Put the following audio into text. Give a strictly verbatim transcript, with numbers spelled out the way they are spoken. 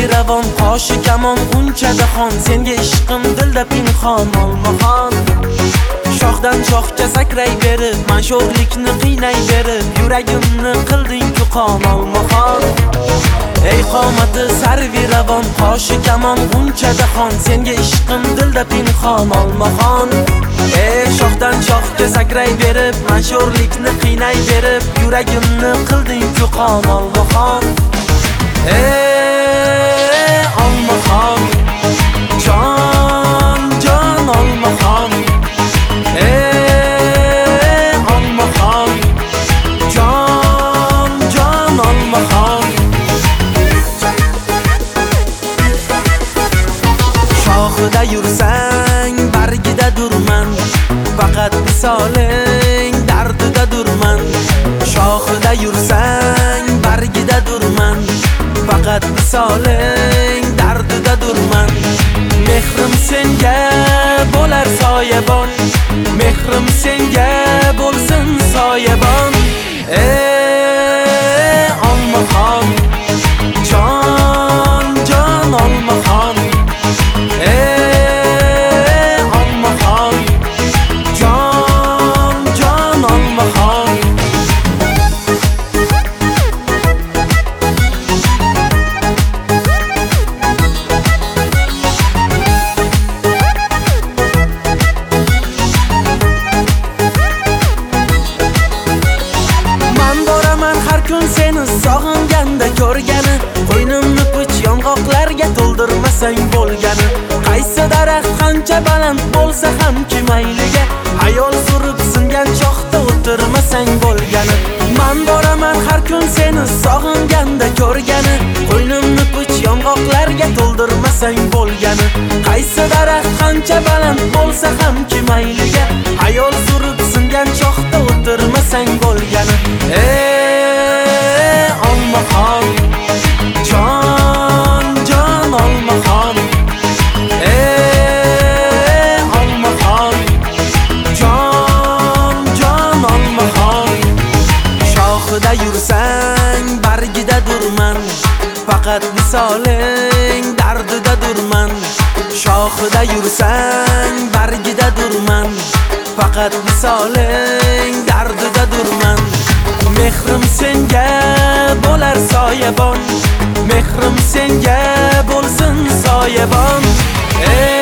sarvi ravon qoshi kamon uncha dahon senga ishqim dilda pinhon olmaxon shoxdan shoxga sakray berib mashhurlikni qiynay berib yuragimni qilding qon olmaxon ey qomati sarvi ravon qoshi kamon uncha dahon senga ishqim dilda pinhon olmaxon ey shoxdan shoxga sakray berib mashhurlikni qiynay berib yuragimni qilding qon olmaxon ey olmaxon jon jon olmaxon ey olmaxon jon jon olmaxon shoxida yursang bargida durman faqat visoling dardida durman shoxida yursang bargida durman faqat visoling dardida durman mehrim senga bo'lar soyabon mehrim senga bo'lsin soyabon ey olmaxon jon jon olmaxon ey olmaxon jon jon olmaxon kun seni sog'inganda ko'rgani qo'ynimni puch yong'oqlarga to'ldirmasang bo'lgani qaysi daraxt qancha baland bo'lsa ham mayliga ayol surib singan choqda o'tirmasang bo'lgani man boraman har kun seni sog'inganda ko'rgani qo'ynimni puch yong'oqlarga to'ldirmasang bo'lgani qaysi daraxt qancha baland bo'lsa ham mayliga ayol surib singan choqda o'tirmasang bo'lgani ey olmaxon jon jon olmaxon ey olmaxon jon jon olmaxon shoxida yursang bargida durman faqat visoling dardida durman shoxida yursang bargida durman faqat visoling dardida durman mehrim senga bo'lar soyabon mehrim senga bo'lsin soyabon ey